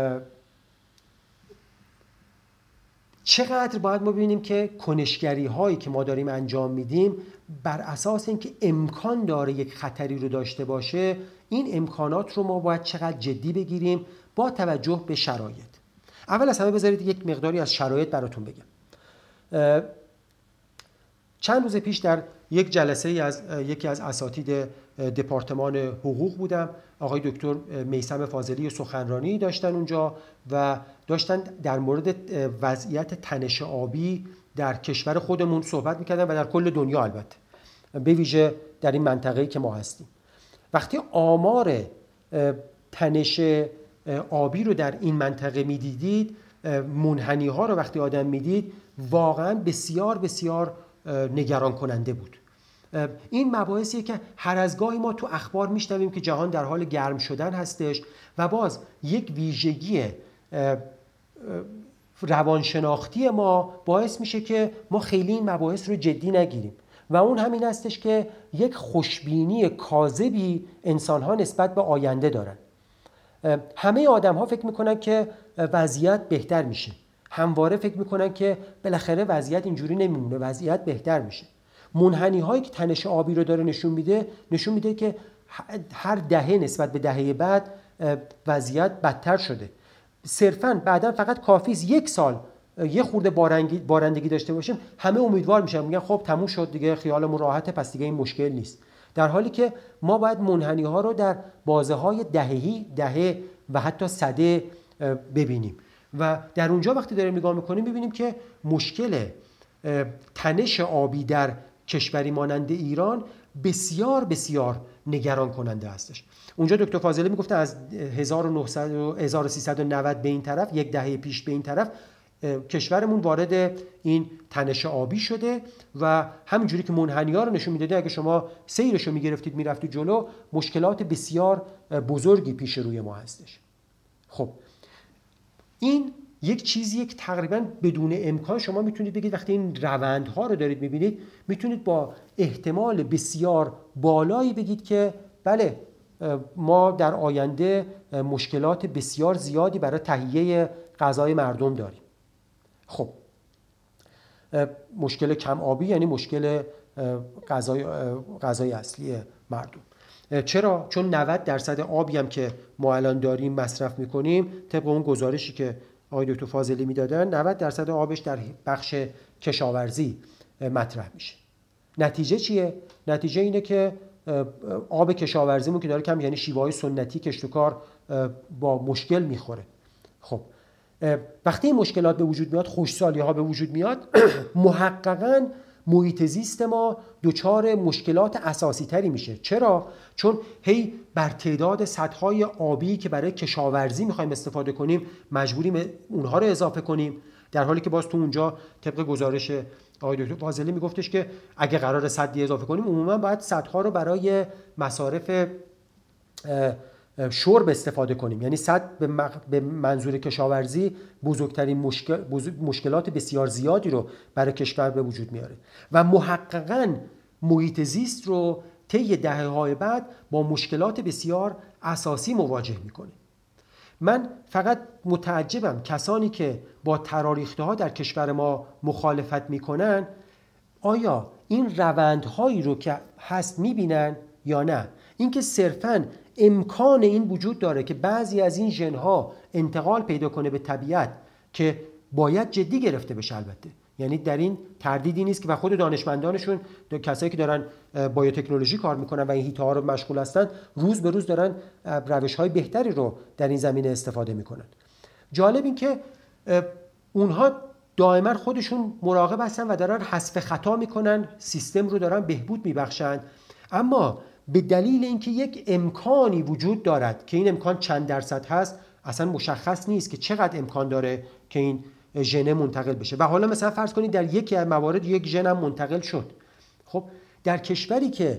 چقدر باید ما ببینیم که کنشگری هایی که ما داریم انجام میدیم بر اساس اینکه امکان داره یک خطری رو داشته باشه، این امکانات رو ما باید چقدر جدی بگیریم با توجه به شرایط. اول از همه بذارید یک مقداری از شرایط براتون بگم. چند روز پیش در یک جلسه از یکی از اساتید دپارتمان حقوق بودم. آقای دکتر میثم فاضلی سخنرانی داشتن اونجا و داشتن در مورد وضعیت تنش آبی در کشور خودمون صحبت میکردن و در کل دنیا، البته به ویژه در این منطقه‌ای که ما هستیم. وقتی آمار تنش آبی رو در این منطقه میدیدید، منحنی ها رو وقتی آدم میدید، واقعا بسیار بسیار نگران کننده بود. این مباحثیه که هر از گاهی ما تو اخبار میشنویم که جهان در حال گرم شدن هستش و باز یک ویژگی روانشناختی ما باعث میشه که ما خیلی این مباحث رو جدی نگیریم و اون همین هستش که یک خوشبینی کاذبی انسان‌ها نسبت به آینده دارن. همه آدم‌ها فکر میکنن که وضعیت بهتر میشه، همواره فکر میکنن که بالاخره وضعیت اینجوری نمیمونه، وضعیت بهتر میشه. منحنی هایی که تنش آبی رو داره نشون میده که هر دهه نسبت به دهه بعد وضعیت بدتر شده. صرفاً بعداً فقط کافیه یک سال یه خورده بارندگی داشته باشیم، همه امیدوار میشن، میگن خب تموم شد دیگه، خیالمون راحته، پس دیگه این مشکل نیست. در حالی که ما باید منحنی ها رو در بازه های دهه و حتی سده ببینیم و در اونجا وقتی داریم نگاه میکنیم ببینیم که مشکل تنش آبی در کشوری مانند ایران بسیار بسیار نگران کننده هستش. اونجا دکتر فاضلی میگفتن از 1390 به این طرف، یک دهه پیش به این طرف، کشورمون وارد این تنش آبی شده و همینجوری که منحنی‌ها رو نشون میداده، اگه شما سیرشو میگرفتید میرفتید جلو، مشکلات بسیار بزرگی پیش روی ما هستش. خب این یک چیزیه که تقریبا بدون امکان شما میتونید بگید وقتی این روندها رو دارید میبینید، میتونید با احتمال بسیار بالایی بگید که بله ما در آینده مشکلات بسیار زیادی برای تهیه غذای مردم داریم. خب مشکل کم آبی یعنی مشکل غذای اصلی مردم. چرا؟ چون 90% آبی هم که ما الان داریم مصرف میکنیم، طبق اون گزارشی که آقای دکتر فاضلی میدادن، 90% آبش در بخش کشاورزی مطرح میشه. نتیجه چیه؟ نتیجه اینه که آب کشاورزیمون که داره کم، یعنی شیوه‌های سنتی کشت و کار با مشکل میخوره. خب وقتی این مشکلات به وجود میاد، خشکسالی ها به وجود میاد، محققاً محیط زیست ما دچار مشکلات اساسی تری میشه. چرا؟ چون هی بر تعداد سدهای آبی که برای کشاورزی میخوایم استفاده کنیم مجبوریم اونها رو اضافه کنیم، در حالی که باز تو اونجا طبق گزارش آقای دکتر فاضلی میگفتش که اگه قرار سدی اضافه کنیم عموما باید سدها رو برای مصارف شرب استفاده کنیم، یعنی سد به منظور کشاورزی بزرگترین مشکلات بسیار زیادی رو برای کشور به وجود میاره و محققاً محیط زیست رو طی دهه‌های بعد با مشکلات بسیار اساسی مواجه میکنه. من فقط متعجبم کسانی که با تراریخته‌ها در کشور ما مخالفت میکنن آیا این روندهایی رو که هست میبینن یا نه؟ اینکه صرفاً امکان این وجود داره که بعضی از این ژن‌ها انتقال پیدا کنه به طبیعت که باید جدی گرفته بشه. البته یعنی در این تردیدی نیست که و خود دانشمندانشون، کسایی که دارن بایوتکنولوژی کار میکنن و این هیت‌ها رو مشغول هستن، روز به روز دارن روش‌های بهتری رو در این زمینه استفاده میکنن. جالب این که اونها دائما خودشون مراقب هستن و دارن حذف خطا میکنن، سیستم رو دارن بهبود میبخشن، اما به دلیل اینکه یک امکانی وجود دارد که این امکان چند درصد هست، اصلا مشخص نیست که چقدر امکان داره که این ژن منتقل بشه. و حالا مثلا فرض کنید در یکی از موارد یک ژن هم منتقل شد. خب در کشوری که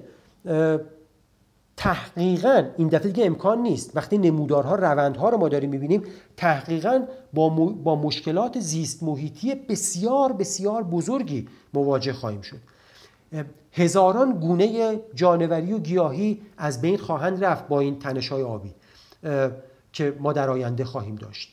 تحقیقاً این دفعه دیگه امکان نیست، وقتی نمودارها روندها رو ما داریم می‌بینیم، تحقیقاً با مشکلات زیست محیطی بسیار بسیار بزرگی مواجه خواهیم شد. هزاران گونه جانوری و گیاهی از بین خواهند رفت با این تنش‌های آبی که ما در آینده خواهیم داشت.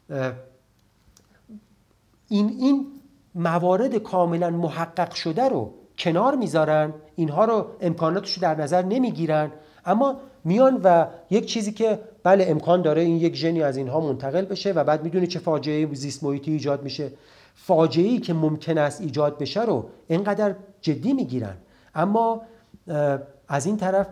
این موارد کاملا محقق شده رو کنار میذارن، اینها رو امکاناتش رو در نظر نمیگیرن، اما میان و یک چیزی که بله امکان داره این یک ژنی از اینها منتقل بشه و بعد میدونی چه فاجعه زیست محیطی ایجاد میشه، فاجعه‌ای که ممکن است ایجاد بشه رو اینقدر جدی میگیرن، اما از این طرف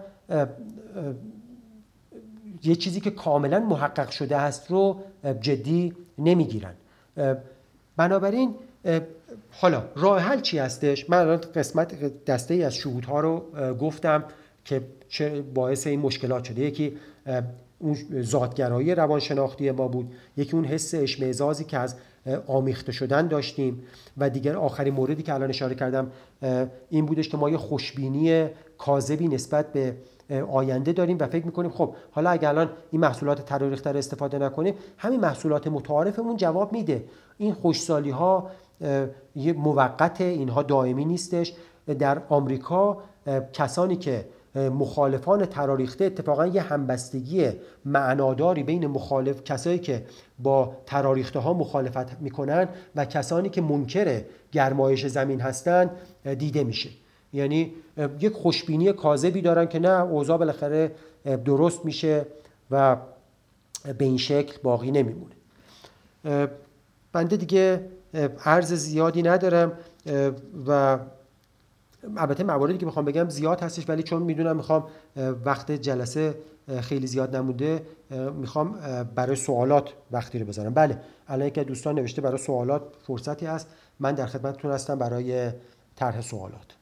یه چیزی که کاملا محقق شده است رو جدی نمیگیرن. بنابراین حالا راه حل چی هستش؟ من الان قسمت دسته‌ای از شهودها رو گفتم که چه باعث این مشکلات شده. یکی اون ذاتگرایی روانشناختی ما بود، یکی اون حس اشمئزازی که از آمیخته شدن داشتیم، و دیگر آخرین موردی که الان اشاره کردم این بودش که ما یه خوشبینی کاذبی نسبت به آینده داریم و فکر میکنیم خب حالا اگه الان این محصولات تراریخته رو استفاده نکنیم، همین محصولات متعارفمون جواب میده. این خوشسالی ها یه موقت، اینها دائمی نیستش. در آمریکا کسانی که مخالفان تراریخته، اتفاقا یه همبستگی معناداری بین کسایی که با تراریخته ها مخالفت میکنن و کسانی که منکر گرمایش زمین هستن دیده میشه. یعنی یک خوشبینی کاذبی دارن که نه، اوضاع بالاخره درست میشه و به این شکل باقی نمیمونه. بنده دیگه عرض زیادی ندارم و البته مواردی که میخوام بگم زیاد هستش، ولی چون میدونم میخوام وقت جلسه خیلی زیاد نمونده، میخوام برای سوالات وقتی رو بذارم. بله الان که دوستان نوشته برای سوالات فرصتی هست، من در خدمتتون هستم برای طرح سوالات.